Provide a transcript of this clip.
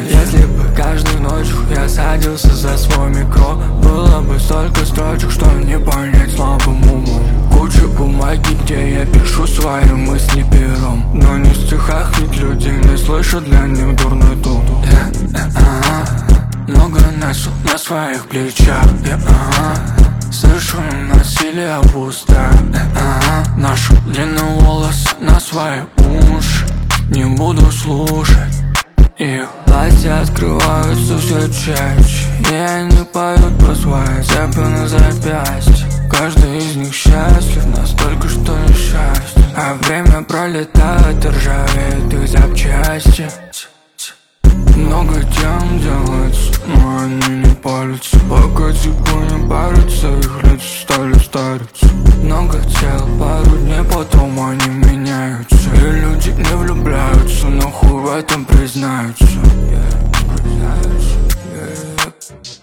Если бы каждую ночью я садился за свой микро, было бы столько строчек, что не понять слабым умом. Куча бумаги, где я пишу свои мысли пером, но не в стихах, ведь люди не слышат, для них дурной тон. Много несу на своих плечах, слышу насилие в устах, ношу длинные волосы на свои уши, не буду слушать их. Платья открываются все чаще, и они поют про свои цепи на запястье. Каждый из них счастлив настолько, что несчастье, а время пролетает и ржавеет их запчасти. Много тем делается, но они не палятся, пока типа не парятся, их лица стали стариться. Много тел, пару дней, потом они меняются, и люди не влюбляются, но хуй в этом признаются.